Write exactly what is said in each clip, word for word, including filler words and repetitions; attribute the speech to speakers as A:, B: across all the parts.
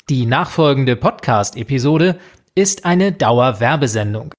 A: Die nachfolgende Podcast-Episode ist eine Dauerwerbesendung.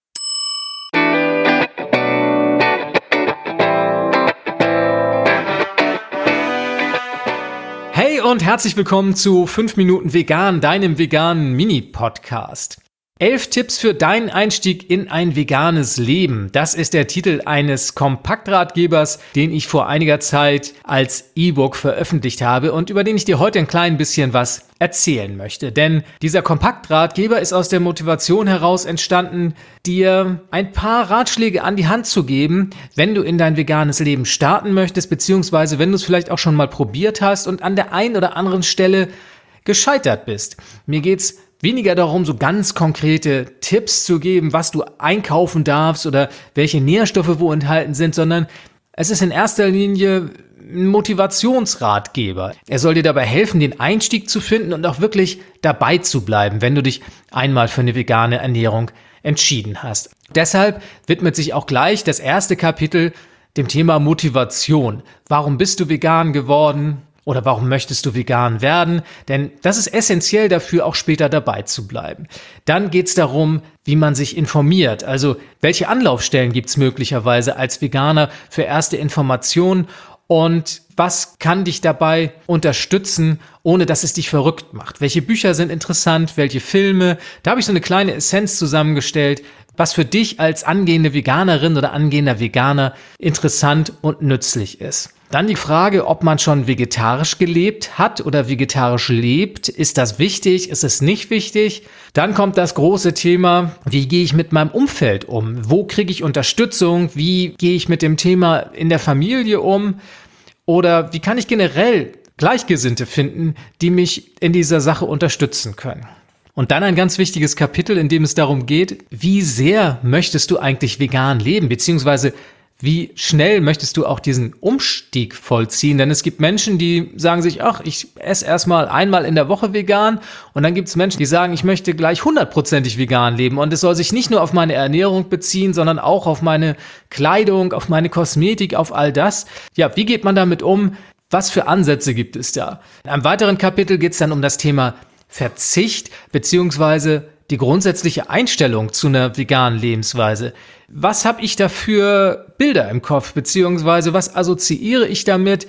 A: Hey und herzlich willkommen zu fünf Minuten Vegan, deinem veganen Mini-Podcast. Elf Tipps für deinen Einstieg in ein veganes Leben. Das ist der Titel eines Kompaktratgebers, den ich vor einiger Zeit als E-Book veröffentlicht habe und über den ich dir heute ein klein bisschen was erzählen möchte. Denn dieser Kompaktratgeber ist aus der Motivation heraus entstanden, dir ein paar Ratschläge an die Hand zu geben, wenn du in dein veganes Leben starten möchtest, beziehungsweise wenn du es vielleicht auch schon mal probiert hast und an der einen oder anderen Stelle gescheitert bist. Mir geht's weniger darum, so ganz konkrete Tipps zu geben, was du einkaufen darfst oder welche Nährstoffe wo enthalten sind, sondern es ist in erster Linie ein Motivationsratgeber. Er soll dir dabei helfen, den Einstieg zu finden und auch wirklich dabei zu bleiben, wenn du dich einmal für eine vegane Ernährung entschieden hast. Deshalb widmet sich auch gleich das erste Kapitel dem Thema Motivation. Warum bist du vegan geworden? Oder warum möchtest du vegan werden? Denn das ist essentiell dafür, auch später dabei zu bleiben. Dann geht es darum, wie man sich informiert. Also welche Anlaufstellen gibt es möglicherweise als Veganer für erste Informationen? Und was kann dich dabei unterstützen, ohne dass es dich verrückt macht? Welche Bücher sind interessant? Welche Filme? Da habe ich so eine kleine Essenz zusammengestellt, was für dich als angehende Veganerin oder angehender Veganer interessant und nützlich ist. Dann die Frage, ob man schon vegetarisch gelebt hat oder vegetarisch lebt. Ist das wichtig? Ist es nicht wichtig? Dann kommt das große Thema, wie gehe ich mit meinem Umfeld um? Wo kriege ich Unterstützung? Wie gehe ich mit dem Thema in der Familie um? Oder wie kann ich generell Gleichgesinnte finden, die mich in dieser Sache unterstützen können? Und dann ein ganz wichtiges Kapitel, in dem es darum geht, wie sehr möchtest du eigentlich vegan leben, beziehungsweise wie schnell möchtest du auch diesen Umstieg vollziehen? Denn es gibt Menschen, die sagen sich, ach, ich esse erstmal einmal in der Woche vegan. Und dann gibt es Menschen, die sagen, ich möchte gleich hundertprozentig vegan leben. Und es soll sich nicht nur auf meine Ernährung beziehen, sondern auch auf meine Kleidung, auf meine Kosmetik, auf all das. Ja, wie geht man damit um? Was für Ansätze gibt es da? In einem weiteren Kapitel geht es dann um das Thema Verzicht beziehungsweise die grundsätzliche Einstellung zu einer veganen Lebensweise. Was habe ich da für Bilder im Kopf, beziehungsweise was assoziiere ich damit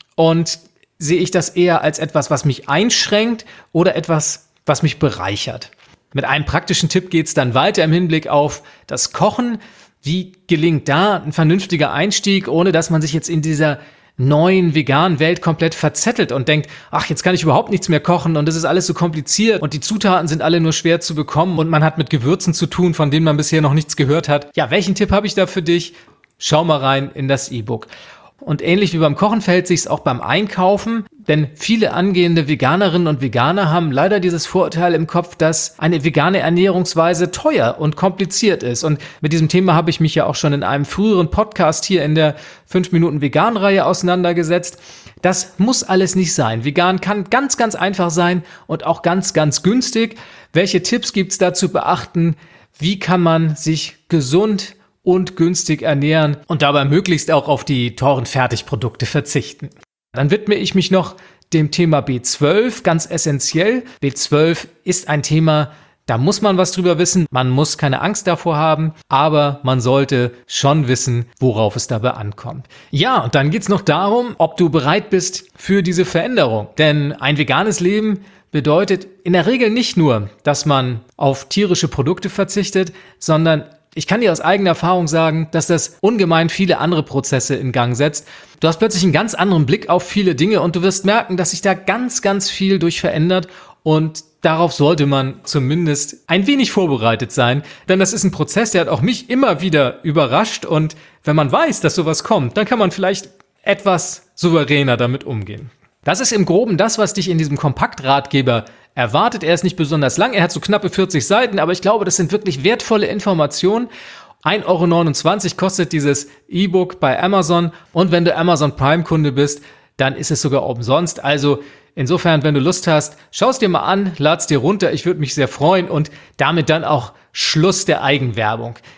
A: und sehe ich das eher als etwas, was mich einschränkt oder etwas, was mich bereichert? Mit einem praktischen Tipp geht es dann weiter im Hinblick auf das Kochen. Wie gelingt da ein vernünftiger Einstieg, ohne dass man sich jetzt in dieser neuen veganen Welt komplett verzettelt und denkt, ach, jetzt kann ich überhaupt nichts mehr kochen und das ist alles so kompliziert und die Zutaten sind alle nur schwer zu bekommen und man hat mit Gewürzen zu tun, von denen man bisher noch nichts gehört hat. Ja, welchen Tipp habe ich da für dich? Schau mal rein in das E-Book. Und ähnlich wie beim Kochen verhält sich es auch beim Einkaufen, denn viele angehende Veganerinnen und Veganer haben leider dieses Vorurteil im Kopf, dass eine vegane Ernährungsweise teuer und kompliziert ist. Und mit diesem Thema habe ich mich ja auch schon in einem früheren Podcast hier in der fünf Minuten Vegan-Reihe auseinandergesetzt. Das muss alles nicht sein. Vegan kann ganz, ganz einfach sein und auch ganz, ganz günstig. Welche Tipps gibt es da zu beachten? Wie kann man sich gesund und günstig ernähren und dabei möglichst auch auf die teuren Fertigprodukte verzichten? Dann widme ich mich noch dem Thema B zwölf, ganz essentiell. B zwölf ist ein Thema, da muss man was drüber wissen. Man muss keine Angst davor haben, aber man sollte schon wissen, worauf es dabei ankommt. Ja, und dann geht es noch darum, ob du bereit bist für diese Veränderung. Denn ein veganes Leben bedeutet in der Regel nicht nur, dass man auf tierische Produkte verzichtet, sondern ich kann dir aus eigener Erfahrung sagen, dass das ungemein viele andere Prozesse in Gang setzt. Du hast plötzlich einen ganz anderen Blick auf viele Dinge und du wirst merken, dass sich da ganz, ganz viel durch verändert und darauf sollte man zumindest ein wenig vorbereitet sein, denn das ist ein Prozess, der hat auch mich immer wieder überrascht und wenn man weiß, dass sowas kommt, dann kann man vielleicht etwas souveräner damit umgehen. Das ist im Groben das, was dich in diesem Kompaktratgeber erwartet. Er ist nicht besonders lang, er hat so knappe vierzig Seiten, aber ich glaube, das sind wirklich wertvolle Informationen. ein Euro neunundzwanzig kostet dieses E-Book bei Amazon und wenn du Amazon Prime-Kunde bist, dann ist es sogar umsonst. Also insofern, wenn du Lust hast, schau es dir mal an, lad's dir runter, ich würde mich sehr freuen und damit dann auch Schluss der Eigenwerbung.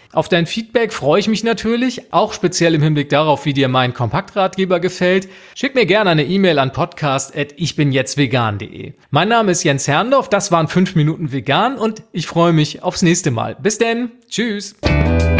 A: Auf dein Feedback freue ich mich natürlich, auch speziell im Hinblick darauf, wie dir mein Kompaktratgeber gefällt. Schick mir gerne eine E-Mail an podcast at ichbinjetztvegan punkt de. Mein Name ist Jens Herndorf, das waren fünf Minuten Vegan und ich freue mich aufs nächste Mal. Bis denn, tschüss!